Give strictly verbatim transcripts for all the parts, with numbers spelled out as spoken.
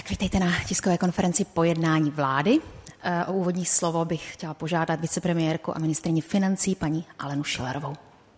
Tak vítejte na tiskové konferenci po jednání vlády. O úvodní slovo bych chtěla požádat vicepremiérku a ministryni financí paní Alenu Schillerovou.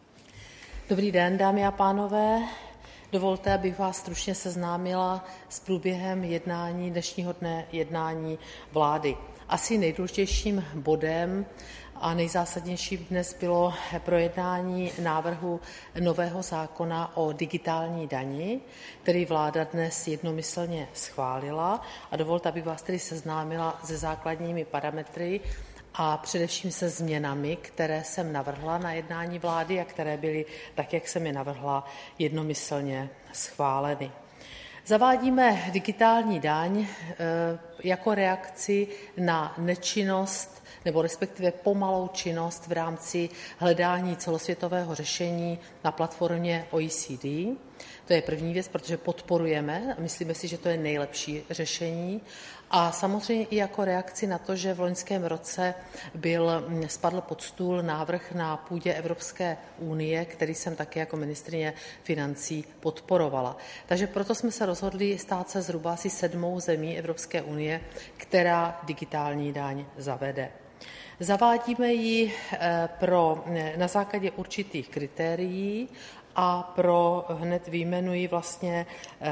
Dobrý den, dámy a pánové. Dovolte, abych vás stručně seznámila s průběhem jednání dnešního dne jednání vlády. Asi nejdůležitějším bodem a nejzásadnějším dnes bylo projednání návrhu nového zákona o digitální dani, který vláda dnes jednomyslně schválila. A dovolte, abych vás tedy seznámila se základními parametry a především se změnami, které jsem navrhla na jednání vlády a které byly, tak jak jsem je navrhla, jednomyslně schváleny. Zavádíme digitální daň jako reakci na nečinnost nebo respektive pomalou činnost v rámci hledání celosvětového řešení na platformě O E C D. To je první věc, protože podporujeme a myslíme si, že to je nejlepší řešení. A samozřejmě i jako reakci na to, že v loňském roce byl, spadl pod stůl návrh na půdě Evropské unie, který jsem také jako ministryně financí podporovala. Takže proto jsme se rozhodli stát se zhruba asi sedmou zemí Evropské unie, která digitální daň zavede. Zavádíme ji pro, na základě určitých kritérií a pro, hned vyjmenuji vlastně,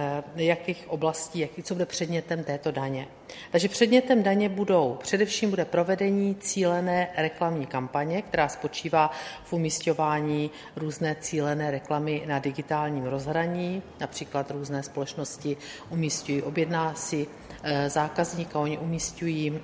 jakých oblastí, jaký, co bude předmětem této daně. Takže předmětem daně budou, především bude provedení cílené reklamní kampaně, která spočívá v umísťování různé cílené reklamy na digitálním rozhraní, například různé společnosti umísťují, objedná si zákazníka, oni umísťují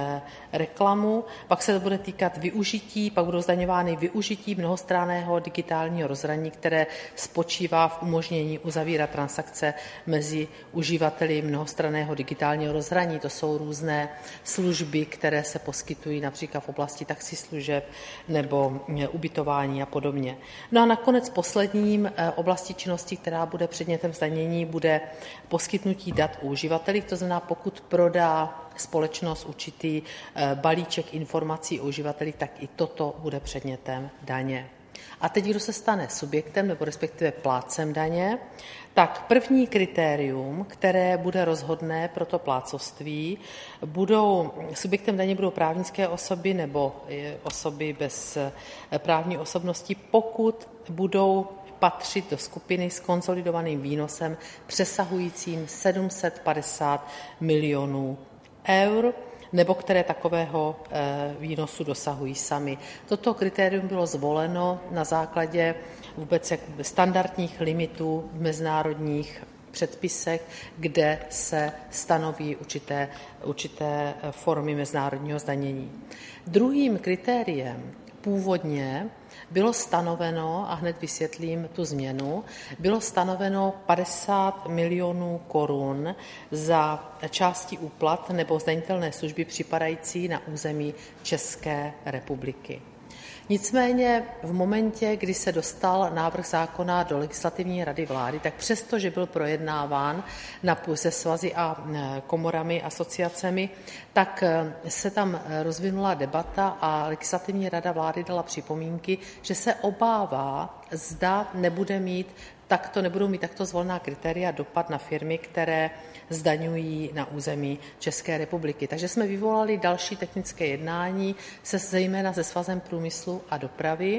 reklamu, pak se to bude týkat využití, pak budou zdaňovány využití mnohostranného digitálního rozhraní, které spočívá v umožnění uzavírat transakce mezi uživateli mnohostranného digitálního rozhraní. To jsou různé služby, které se poskytují například v oblasti taxislužeb nebo ubytování a podobně. No a nakonec posledním oblastí činnosti, která bude předmětem zdanění, bude poskytnutí dat u uživatelů, to znamená, pokud prodá společnost určitý balíček informací o uživatelích, tak i toto bude předmětem daně. A teď, kdo se stane subjektem nebo respektive plátcem daně, tak první kritérium, které bude rozhodné pro to plátcovství, budou, subjektem daně budou právnické osoby nebo osoby bez právní osobnosti, pokud budou patřit do skupiny s konsolidovaným výnosem přesahujícím sedm set padesát milionů eur, nebo které takového výnosu dosahují sami. Toto kritérium bylo zvoleno na základě vůbec standardních limitů v mezinárodních předpisech, kde se stanoví určité, určité formy mezinárodního zdanění. Druhým kritériem původně bylo stanoveno, a hned vysvětlím tu změnu, bylo stanoveno padesát milionů korun za části úplat nebo zdanitelné služby připadající na území České republiky. Nicméně v momentě, kdy se dostal návrh zákona do Legislativní rady vlády, tak přesto, že byl projednáván na, se svazy a komorami, asociacemi, tak se tam rozvinula debata a Legislativní rada vlády dala připomínky, že se obává, zda nebude mít takto, nebudou mít takto zvolená kritéria dopad na firmy, které zdaňují na území České republiky. Takže jsme vyvolali další technické jednání, se, zejména se Svazem průmyslu a dopravy,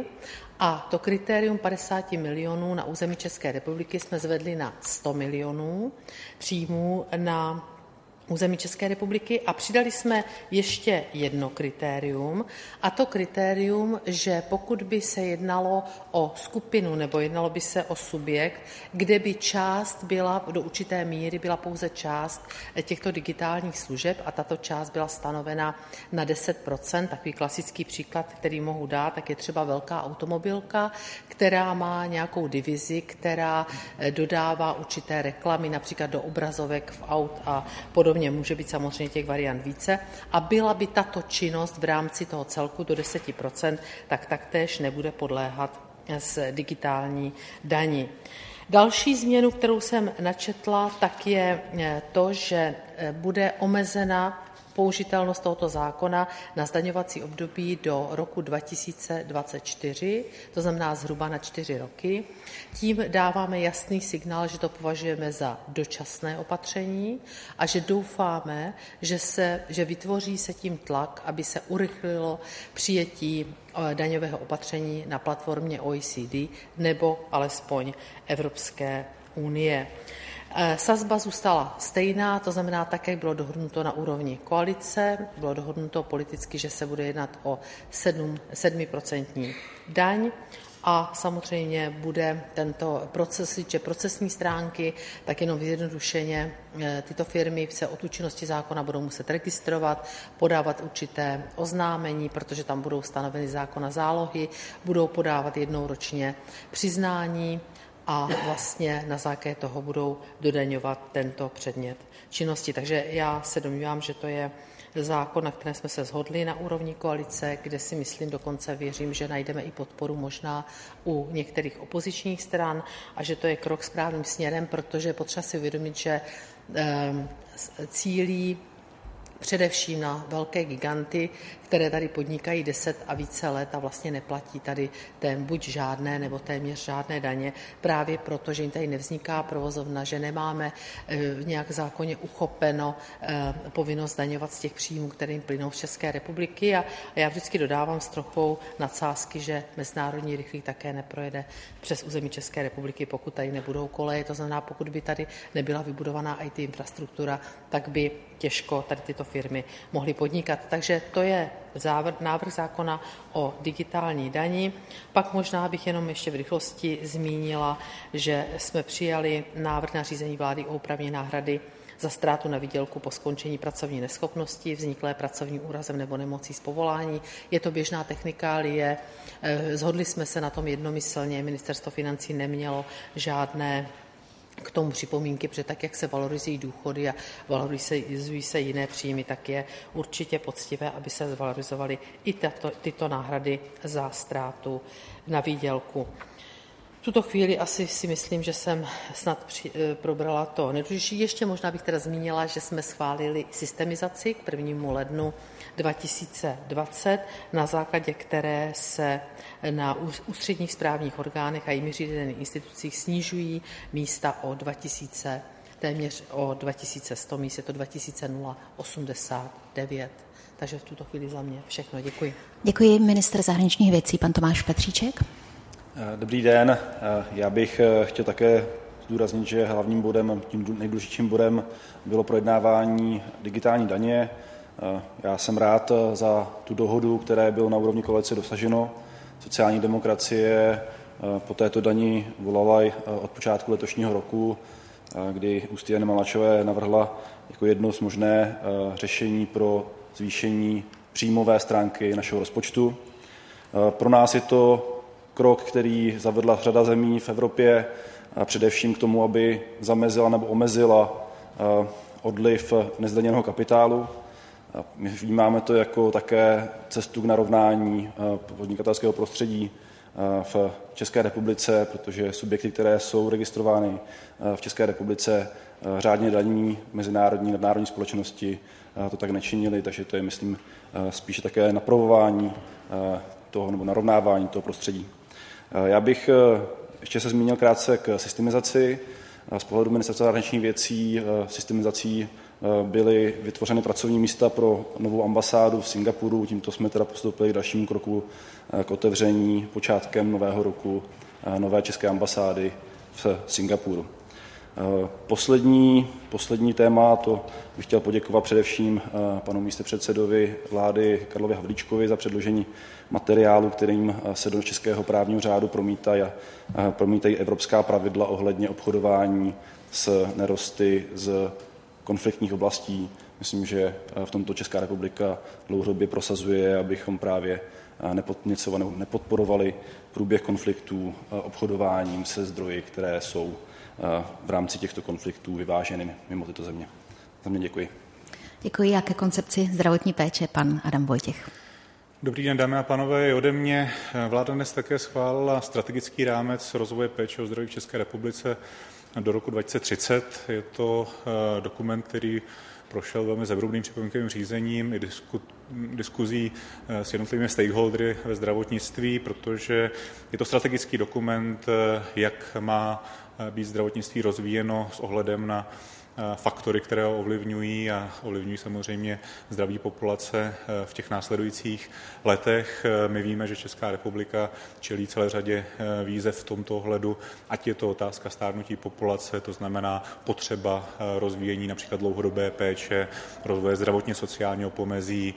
a to kritérium padesát milionů na území České republiky jsme zvedli na sto milionů příjmů na území České republiky a přidali jsme ještě jedno kritérium, a to kritérium, že pokud by se jednalo o skupinu nebo jednalo by se o subjekt, kde by část byla, do určité míry byla pouze část těchto digitálních služeb a tato část byla stanovena na deset procent, takový klasický příklad, který mohu dát, tak je třeba velká automobilka, která má nějakou divizi, která dodává určité reklamy, například do obrazovek v aut a podobně. Může být samozřejmě těch variant více. A byla by tato činnost v rámci toho celku do deset procent, tak taktéž nebude podléhat z digitální dani. Další změnu, kterou jsem načetla, tak je to, že bude omezena použitelnost tohoto zákona na zdaňovací období do roku dva tisíce dvacet čtyři, to znamená zhruba na čtyři roky. Tím dáváme jasný signál, že to považujeme za dočasné opatření a že doufáme, že, se, že vytvoří se tím tlak, aby se urychlilo přijetí daňového opatření na platformě O E C D nebo alespoň Evropské unie. Sazba zůstala stejná, to znamená tak, jak bylo dohodnuto na úrovni koalice, bylo dohodnuto politicky, že se bude jednat o sedm procent daň a samozřejmě bude tento proces, že procesní stránky, tak jenom zjednodušeně tyto firmy se od účinnosti zákona budou muset registrovat, podávat určité oznámení, protože tam budou stanoveny zákona zálohy, budou podávat jednou ročně přiznání, a vlastně na základě toho budou dodaňovat tento předmět činnosti. Takže já se domnívám, že to je zákon, na kterém jsme se shodli na úrovni koalice, kde si myslím, dokonce věřím, že najdeme i podporu možná u některých opozičních stran a že to je krok správným směrem, protože je potřeba si uvědomit, že cílí především na velké giganty, které tady podnikají deset a více let a vlastně neplatí tady tém buď žádné nebo téměř žádné daně, právě proto, že jim tady nevzniká provozovna, že nemáme nějak v zákoně uchopeno povinnost daňovat z těch příjmů, které jim plynou v České republiky. A já vždycky dodávám s trochou nadsázky, že mezinárodní rychlík také neprojede přes území České republiky, pokud tady nebudou koleje. To znamená, pokud by tady nebyla vybudovaná í té infrastruktura, tak by těžko tady tyto firmy mohly podnikat. Takže to je návrh zákona o digitální dani. Pak možná bych jenom ještě v rychlosti zmínila, že jsme přijali návrh na řízení vlády o úpravě náhrady za ztrátu na výdělku po skončení pracovní neschopnosti, vzniklé pracovním úrazem nebo nemocí z povolání. Je to běžná technikálie. Shodli jsme se na tom jednomyslně. Ministerstvo financí nemělo žádné k tomu připomínky, protože tak, jak se valorizují důchody a valorizují se jiné příjmy, tak je určitě poctivé, aby se zvalorizovaly i tato, tyto náhrady za ztrátu na výdělku. V tuto chvíli asi si myslím, že jsem snad při, probrala to nejdůležitější. Ještě možná bych teda zmínila, že jsme schválili systemizaci k prvnímu lednu dva tisíce dvacet, na základě které se na ústředních správních orgánech a jimi řízených institucích snižují místa o dva tisíce, téměř o dva tisíce sto míst, je to dva tisíce osmdesát devět. Takže v tuto chvíli za mě všechno. Děkuji. Děkuji. Ministr zahraničních věcí, pan Tomáš Petříček. Dobrý den. Já bych chtěl také zdůraznit, že hlavním bodem, tím nejdůležitějším bodem bylo projednávání digitální daně. Já jsem rád za tu dohodu, které bylo na úrovni koalice dosaženo. Sociální demokracie po této dani volala od počátku letošního roku, kdy ústy Jany Maláčové navrhla jako jedno z možné řešení pro zvýšení příjmové stránky našeho rozpočtu. Pro nás je to krok, který zavedla řada zemí v Evropě, především k tomu, aby zamezila nebo omezila odliv nezdaněného kapitálu. My vnímáme to jako také cestu k narovnání podnikatelského prostředí v České republice, protože subjekty, které jsou registrovány v České republice, řádně daní mezinárodní, nadnárodní společnosti, to tak nečinili, takže to je, myslím, spíše také napravování toho nebo narovnávání toho prostředí. Já bych ještě se zmínil krátce k systemizaci. Z pohledu Ministerstva zahraničních věcí systemizací byly vytvořeny pracovní místa pro novou ambasádu v Singapuru. Tímto jsme teda postoupili k dalšímu kroku k otevření počátkem nového roku nové české ambasády v Singapuru. Poslední, poslední téma, to bych chtěl poděkovat především panu místopředsedovi vlády Karlovi Havlíčkovi za předložení materiálu, kterým se do českého právního řádu promítají, promítají evropská pravidla ohledně obchodování s nerosty z konfliktních oblastí. Myslím, že v tomto Česká republika dlouhodobě prosazuje, abychom právě nepodněcovali, nepodporovali průběh konfliktů obchodováním se zdroji, které jsou v rámci těchto konfliktů vyváženy mimo tyto země. Za mě děkuji. Děkuji. A ke koncepci zdravotní péče pan Adam Vojtěch. Dobrý den, dámy a pánové, i ode mě. Vláda dnes také schválila strategický rámec rozvoje péče o zdraví v České republice do roku dva tisíce třicet. Je to dokument, který prošel velmi zevrubným připomínkovým řízením i disku, diskuzí s jednotlivými stakeholdery ve zdravotnictví, protože je to strategický dokument, jak má být zdravotnictví rozvíjeno s ohledem na faktory, které ho ovlivňují a ovlivňují samozřejmě zdraví populace v těch následujících letech. My víme, že Česká republika čelí celé řadě výzev v tomto ohledu, ať je to otázka stárnutí populace, to znamená potřeba rozvíjení například dlouhodobé péče, rozvoje zdravotně sociálního pomezí,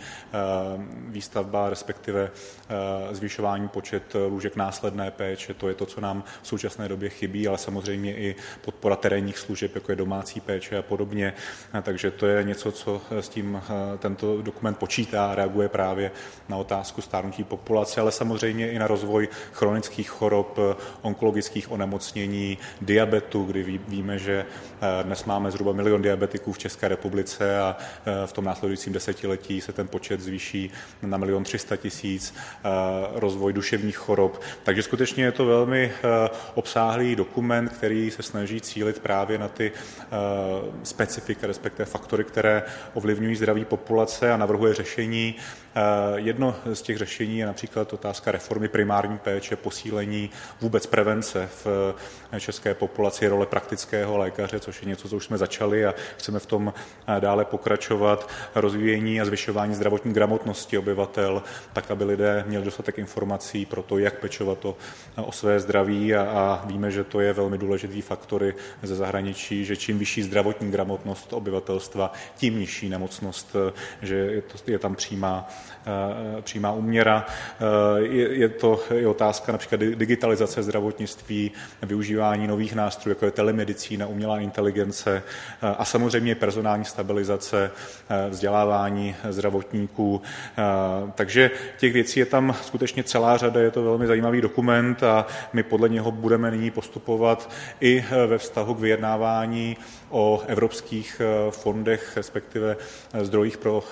výstavba, respektive zvyšování počet lůžek následné péče, to je to, co nám v současné době chybí, ale samozřejmě i podpora terénních služeb, jako je domácí péče a podobně. Takže to je něco, co s tím tento dokument počítá a reaguje právě na otázku stárnutí populace, ale samozřejmě i na rozvoj chronických chorob, onkologických onemocnění, diabetu, kdy víme, že dnes máme zhruba milion diabetiků v České republice a v tom následujícím desetiletí se ten počet zvýší na milion tři sta tisíc, rozvoj duševních chorob. Takže skutečně je to velmi obsáhlý dokument, který se snaží cílit právě na ty specifika, respektive faktory, které ovlivňují zdraví populace a navrhuje řešení. Jedno z těch řešení je například otázka reformy primární péče, posílení vůbec prevence v české populaci, role praktického lékaře, což je něco, co už jsme začali a chceme v tom dále pokračovat, rozvíjení a zvyšování zdravotní gramotnosti obyvatel, tak, aby lidé měli dostatek informací pro to, jak pečovat o, o své zdraví a, a víme, že to je velmi důležitý faktory ze zahraničí, že čím vyšší zdravotní gramotnost obyvatelstva, tím nižší nemocnost, že je, to, je tam přímá přímá úměra. Je, je to je otázka například digitalizace zdravotnictví, využívání nových nástrojů, jako je telemedicína, umělá inteligence a samozřejmě personální stabilizace, vzdělávání zdravotníků. Takže těch věcí je tam skutečně celá řada, je to velmi zajímavý dokument a my podle něho budeme nyní postupovat i ve vztahu k vyjednávání o evropských fondech, respektive zdrojích pro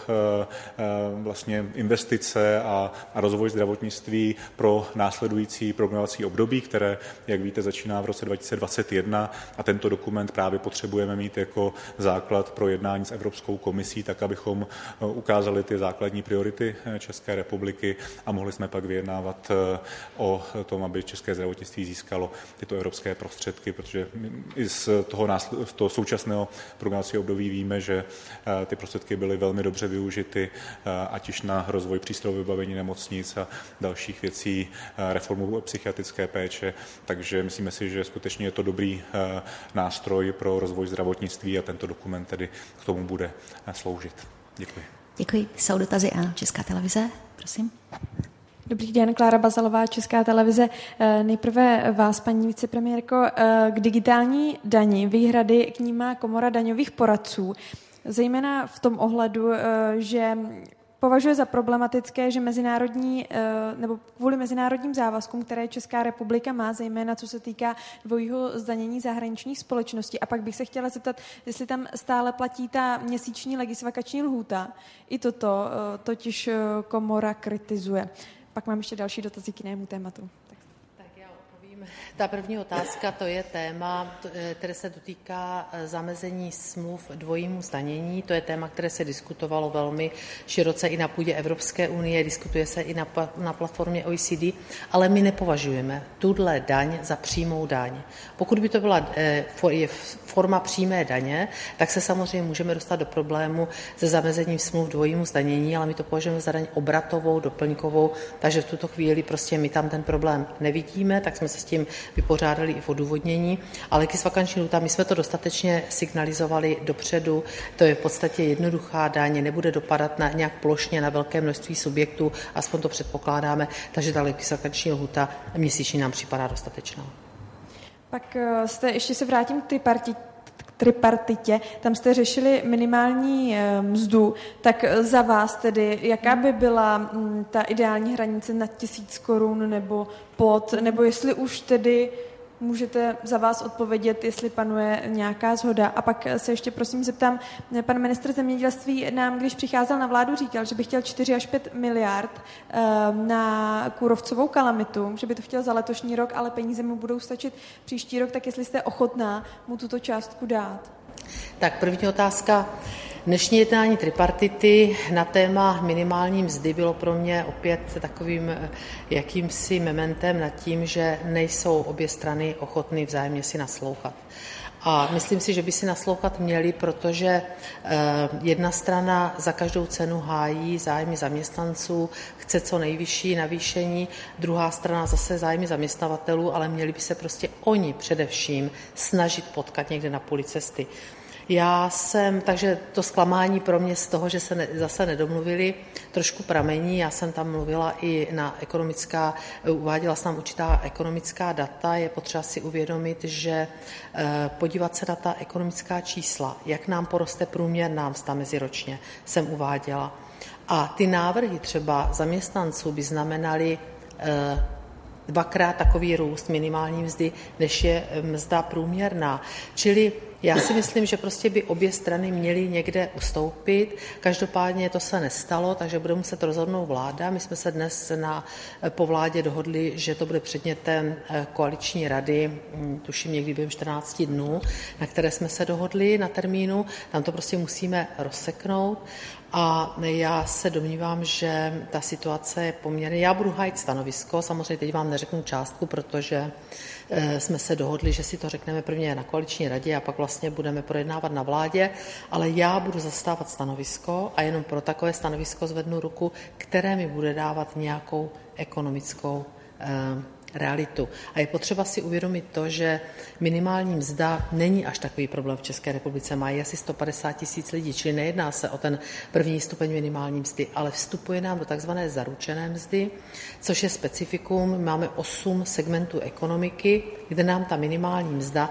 vlastně investice a, a rozvoj zdravotnictví pro následující programovací období, které, jak víte, začíná v roce dva tisíce dvacet jedna a tento dokument právě potřebujeme mít jako základ pro jednání s Evropskou komisí, tak abychom ukázali ty základní priority České republiky a mohli jsme pak vyjednávat o tom, aby české zdravotnictví získalo tyto evropské prostředky, protože i z toho, násl- z toho současného programovacího období víme, že ty prostředky byly velmi dobře využity, ať již na rozvoj přístrojového vybavení nemocnic a dalších věcí, reformu psychiatrické péče, takže myslíme si, že skutečně je to dobrý nástroj pro rozvoj zdravotnictví a tento dokument tedy k tomu bude sloužit. Děkuji. Děkuji. Jsou dotazy a Česká televize, prosím. Dobrý den, Klára Bazalová, Česká televize. Nejprve vás, paní vicepremiérko, k digitální dani. Výhrady k ní má Komora daňových poradců, zejména v tom ohledu, že považuje za problematické, že mezinárodní, nebo kvůli mezinárodním závazkům, které Česká republika má, zejména co se týká dvojího zdanění zahraničních společností. A pak bych se chtěla zeptat, jestli tam stále platí ta měsíční legisvakační lhůta. I toto totiž Komora kritizuje. Pak mám ještě další dotazy k jinému tématu. Ta první otázka, to je téma, které se dotýká zamezení smluv dvojímu zdanění. To je téma, které se diskutovalo velmi široce i na půdě Evropské unie, diskutuje se i na, na platformě O E C D, ale my nepovažujeme tuhle daň za přímou daň. Pokud by to byla forma přímé daně, tak se samozřejmě můžeme dostat do problému se zamezením smluv dvojímu zdanění, ale my to považujeme za daň obratovou, doplňkovou, takže v tuto chvíli prostě my tam ten problém nevidíme, tak jsme se s tím vypořádali i v odůvodnění, ale legisvakanční lhůta, my jsme to dostatečně signalizovali dopředu, to je v podstatě jednoduchá daň, nebude dopadat na, nějak plošně na velké množství subjektů, aspoň to předpokládáme, takže ta legisvakanční lhůta měsíční nám připadá dostatečná. Pak jste, ještě se vrátím k tripartitě, tripartitě, tam jste řešili minimální mzdu, tak za vás tedy, jaká by byla ta ideální hranice nad tisíc korun nebo pod, nebo jestli už tedy Můžete za vás odpovědět, jestli panuje nějaká shoda. A pak se ještě prosím zeptám, pan ministr zemědělství nám, když přicházel na vládu, říkal, že by chtěl čtyři až pět miliard na kůrovcovou kalamitu, že by to chtěl za letošní rok, ale peníze mu budou stačit příští rok, tak jestli jste ochotná mu tuto částku dát. Tak první otázka. Dnešní jednání tripartity na téma minimální mzdy bylo pro mě opět takovým jakýmsi mementem nad tím, že nejsou obě strany ochotny vzájemně si naslouchat. A myslím si, že by si naslouchat měli, protože jedna strana za každou cenu hájí zájmy zaměstnanců, chce co nejvyšší navýšení, druhá strana zase zájmy zaměstnavatelů, ale měli by se prostě oni především snažit potkat někde na půli cesty. Já jsem, takže to zklamání pro mě z toho, že se ne, zase nedomluvili, trošku pramení. Já jsem tam mluvila i na ekonomická, uváděla jsem tam určitá ekonomická data. Je potřeba si uvědomit, že eh, podívat se na ta ekonomická čísla, jak nám poroste průměrná mzda meziročně, jsem uváděla. A ty návrhy třeba zaměstnanců by znamenaly eh, dvakrát takový růst minimální mzdy, než je mzda průměrná. Čili já si myslím, že prostě by obě strany měly někde ustoupit. Každopádně to se nestalo, takže bude muset rozhodnout vláda. My jsme se dnes na, po vládě dohodli, že to bude předmětem koaliční rady, tuším někdy během čtrnáct dnů, na které jsme se dohodli na termínu. Tam to prostě musíme rozseknout. A já se domnívám, že ta situace je poměrně... Já budu hájit stanovisko, samozřejmě teď vám neřeknu částku, protože jsme se dohodli, že si to řekneme prvně na koaliční radě a pak vlastně budeme projednávat na vládě, ale já budu zastávat stanovisko a jenom pro takové stanovisko zvednu ruku, které mi bude dávat nějakou ekonomickou eh, realitu. A je potřeba si uvědomit to, že minimální mzda není až takový problém v České republice. Mají asi sto padesát tisíc lidí, čili nejedná se o ten první stupeň minimální mzdy, ale vstupuje nám do takzvané zaručené mzdy, což je specifikum. Máme osm segmentů ekonomiky, kde nám ta minimální mzda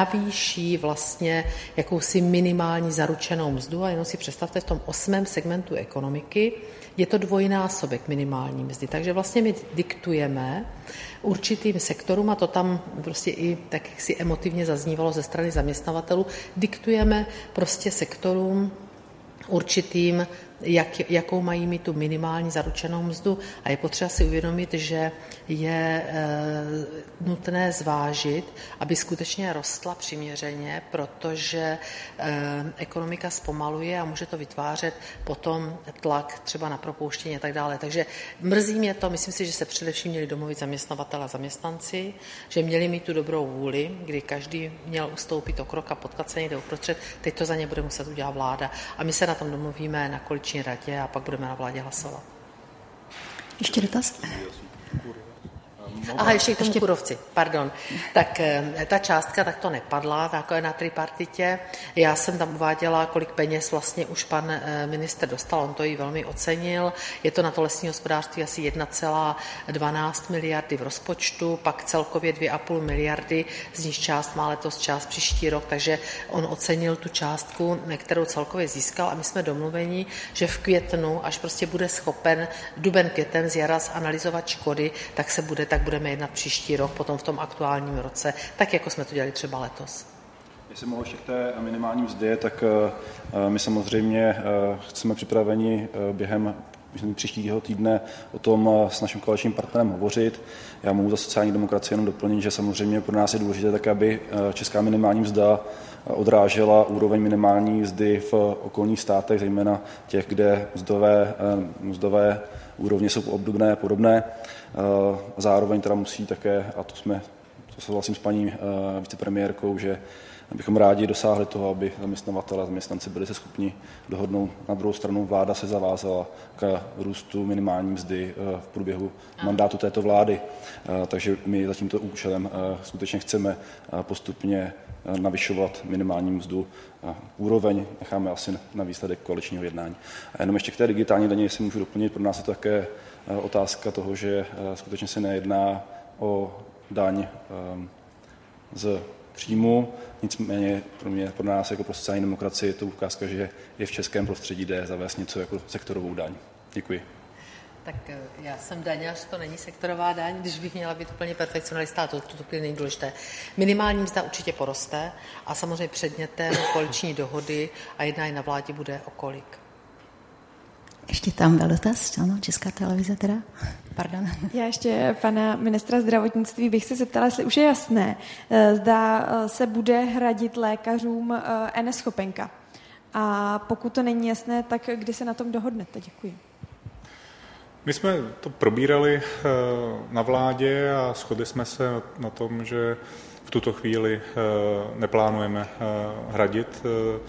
navýší vlastně jakousi minimální zaručenou mzdu. A jenom si představte, v tom osmém segmentu ekonomiky je to dvojnásobek minimální mzdy. Takže vlastně my diktujeme určitým sektorům, a to tam prostě i tak, jak si emotivně zaznívalo ze strany zaměstnavatelů, diktujeme prostě sektorům určitým, jak, jakou mají mít tu minimální zaručenou mzdu. A je potřeba si uvědomit, že je e, nutné zvážit, aby skutečně rostla přiměřeně, protože e, ekonomika zpomaluje a může to vytvářet potom tlak třeba na propouštění a tak dále. Takže mrzí mě to, myslím si, že se především měli domluvit zaměstnavatelé a zaměstnanci, že měli mít tu dobrou vůli, kdy každý měl ustoupit o krok a potkat se někde uprostřed. Teď to za ně bude muset udělat vláda. A my se na tom domluvíme na koaliční radě a pak budeme na vládě hlasovat. Ještě dotaz? Aha, ještě k tomu kůrovci, pardon. Tak ta částka takto nepadla, takové na tripartitě. Já jsem tam uváděla, kolik peněz vlastně už pan ministr dostal, on to i velmi ocenil. Je to na to lesní hospodářství asi jedna celá dvanáct miliardy v rozpočtu, pak celkově dvě a půl miliardy, z nich část má letos, část příští rok, takže on ocenil tu částku, kterou celkově získal a my jsme domluveni, že v květnu, až prostě bude schopen duben, květen z jara zanalyzovat škody, tak se bude, tak budeme jednat příští rok, potom v tom aktuálním roce, tak jako jsme to dělali třeba letos. Jestli mohu ještě k té minimální mzdě, tak my samozřejmě chceme připraveni během příštího týdne o tom s naším koaličním partnerem hovořit. Já mohu za sociální demokracii jenom doplnit, že samozřejmě pro nás je důležité tak, aby česká minimální mzda odrážela úroveň minimální mzdy v okolních státech, zejména těch, kde mzdové, mzdové úrovně jsou obdobné a podobné. Zároveň teda musí také, a to jsme, to souhlasím s paní vicepremiérkou, že bychom rádi dosáhli toho, aby zaměstnavatelé a zaměstnanci byli se schopni dohodnout. Na druhou stranu vláda se zavázala k růstu minimální mzdy v průběhu mandátu této vlády. Takže my za tímto účelem skutečně chceme postupně navyšovat minimální mzdu. Úroveň necháme asi na výsledek koaličního jednání. A jenom ještě k té digitální daně, jestli můžu doplnit, pro nás je to také otázka toho, že skutečně se nejedná o daň z příjmu, nicméně pro mě, pro nás jako pro sociální demokracii je to ukázka, že je v českém prostředí jde zavést něco jako sektorovou daň. Děkuji. Tak já jsem daňař, to není sektorová daň, když bych měla být úplně perfekcionalista, to v tuto chvíli není důležité. Minimální mzda určitě poroste a samozřejmě předmětem koaliční dohody a jednání na vládě bude o kolik. Ještě tam byl dotaz, ano, Česká televize teda. Pardon. Já ještě pana ministra zdravotnictví bych se zeptala, jestli už je jasné, zda se bude hradit lékařům eNeschopenka. A pokud to není jasné, tak kdy se na tom dohodnete? Děkuji. My jsme to probírali na vládě a shodli jsme se na tom, že v tuto chvíli neplánujeme hradit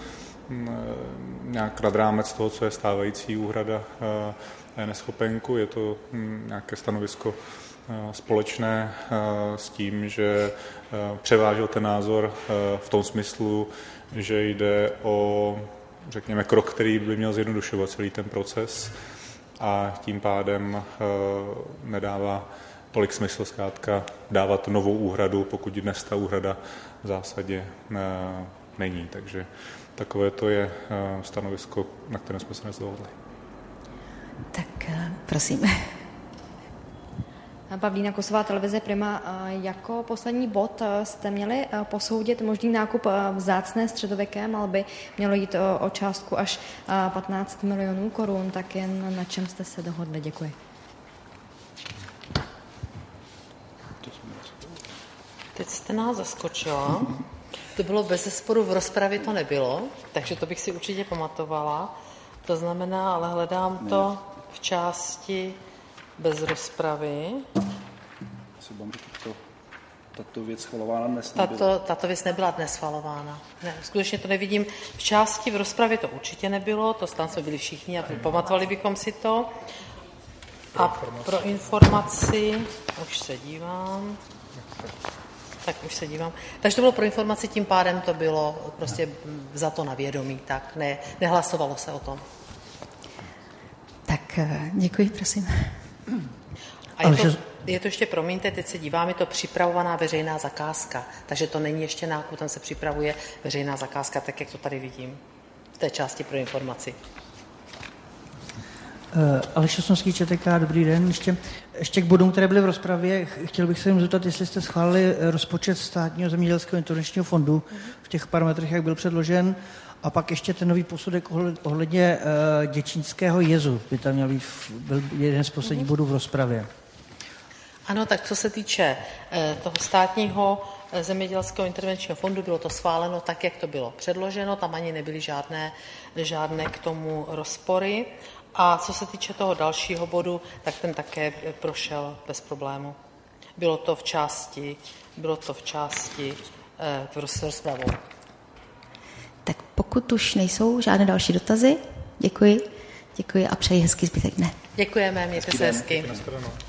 nějak nad rámec toho, co je stávající úhrada eNeschopenku. Je to nějaké stanovisko společné s tím, že převážil ten názor v tom smyslu, že jde o, řekněme, krok, který by měl zjednodušovat celý ten proces a tím pádem nedává tolik smysl zkrátka dávat novou úhradu, pokud dnes ta úhrada v zásadě není. Takže takové to je stanovisko, na kterém jsme se nezdohodli. Tak prosím. Pavlína Kosová, televize Prima. Jako poslední bod jste měli posoudit možný nákup vzácné středověké malby. Mělo jít o, o částku až patnáct milionů korun, tak jen na čem jste se dohodli? Děkuji. Teď jste nás zaskočila. To bylo bezesporu, v rozpravě to nebylo, takže to bych si určitě pamatovala. To znamená, ale hledám to v části bez rozpravy. Asi budem říkat, to, tato věc schvalována dnes nebyla. Tato, tato věc nebyla dnes schvalována. Ne, skutečně to nevidím. V části v rozpravě to určitě nebylo, to tam jsme byli všichni a pamatovali bychom si to. A pro informaci, už se dívám, tak už se dívám. Takže to bylo pro informaci, tím pádem to bylo prostě za to na vědomí, tak ne, nehlasovalo se o tom. Tak děkuji, prosím. A je to, je to ještě, promiňte, teď se dívám, je to připravovaná veřejná zakázka, takže to není ještě nákup, tam se připravuje veřejná zakázka, tak jak to tady vidím, v té části pro informaci. Uh, Aleš Osnovský, ČTK, dobrý den. Ještě, ještě k bodům, které byly v rozpravě, chtěl bych se jim zeptat, jestli jste schválili rozpočet Státního zemědělského intervenčního fondu v těch parametrech, jak byl předložen, a pak ještě ten nový posudek ohledně uh, děčínského jezu, by tam měl být, byl jeden z posledních bodů v rozpravě. Ano, tak co se týče eh, toho Státního zemědělského intervenčního fondu, bylo to schváleno tak, jak to bylo předloženo, tam ani nebyly žádné, žádné k tomu rozpory. A co se týče toho dalšího bodu, tak ten také prošel bez problému. Bylo to v části, bylo to v části eh, v rozpravu. Tak pokud už nejsou žádné další dotazy, děkuji. Děkuji a přeji hezký zbytek dne. Děkujeme, mějte se hezky.